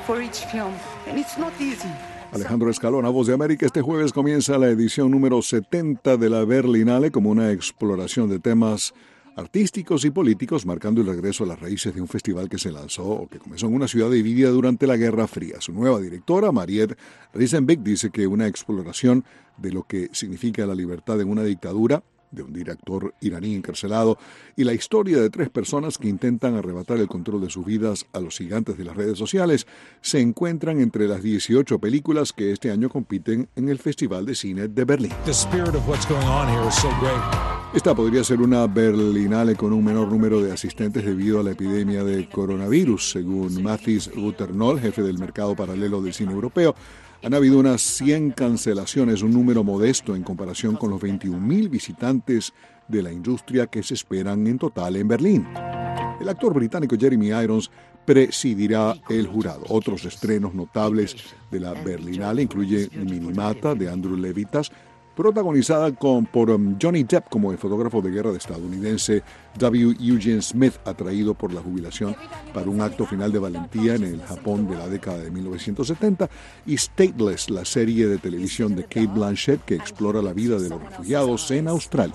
for each film, and it's not easy. Alejandro Escalona, Voz de América. Este jueves comienza la edición número 70 de la Berlinale como una exploración de temas artísticos y políticos, marcando el regreso a las raíces de un festival que se lanzó o que comenzó en una ciudad dividida durante la Guerra Fría. Su nueva directora, Mariette Reisenbeck, dice que una exploración de lo que significa la libertad en una dictadura, de un director iraní encarcelado, y la historia de 3 personas que intentan arrebatar el control de sus vidas a los gigantes de las redes sociales, se encuentran entre las 18 películas que este año compiten en el Festival de Cine de Berlín. Esta podría ser una Berlinale con un menor número de asistentes debido a la epidemia de coronavirus, según Mathis Rutternol, jefe del mercado paralelo del cine europeo. Han habido unas 100 cancelaciones, un número modesto en comparación con los 21.000 visitantes de la industria que se esperan en total en Berlín. El actor británico Jeremy Irons presidirá el jurado. Otros estrenos notables de la Berlinale incluyen Minimata, de Andrew Levitas, protagonizada por Johnny Depp como el fotógrafo de guerra estadounidense W. Eugene Smith, atraído por la jubilación para un acto final de valentía en el Japón de la década de 1970, y Stateless, la serie de televisión de Cate Blanchett que explora la vida de los refugiados en Australia.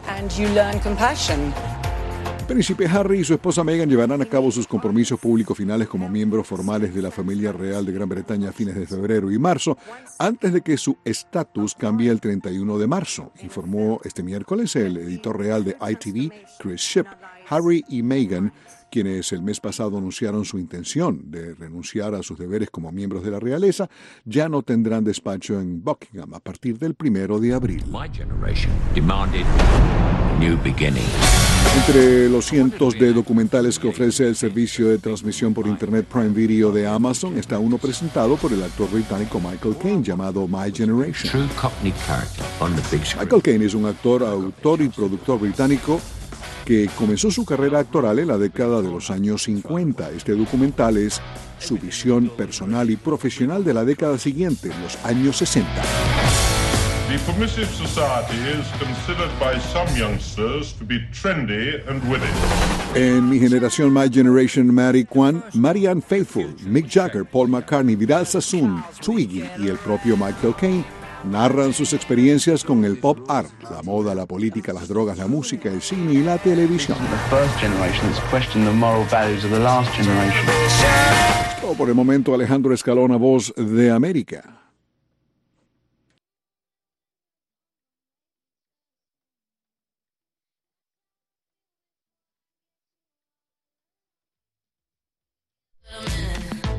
El príncipe Harry y su esposa Meghan llevarán a cabo sus compromisos públicos finales como miembros formales de la familia real de Gran Bretaña a fines de febrero y marzo, antes de que su estatus cambie el 31 de marzo, informó este miércoles el editor real de ITV, Chris Shipp. Harry y Meghan, quienes el mes pasado anunciaron su intención de renunciar a sus deberes como miembros de la realeza, ya no tendrán despacho en Buckingham a partir del 1 de abril. Entre los cientos de documentales que ofrece el servicio de transmisión por Internet Prime Video de Amazon está uno presentado por el actor británico Michael Caine llamado My Generation. Michael Caine es un actor, autor y productor británico que comenzó su carrera actoral en la década de los años 50. Este documental es su visión personal y profesional de la década siguiente, los años 60. The permissive society is considered by some youngsters to be trendy and witty. En Mi Generación, My Generation, Mary Kwan, Marianne Faithfull, Mick Jagger, Paul McCartney, Vidal Sassoon, Twiggy y el propio Michael Caine narran sus experiencias con el pop art, la moda, la política, las drogas, la música, el cine y la televisión. Todo por el momento, Alejandro Escalona, Voz de América.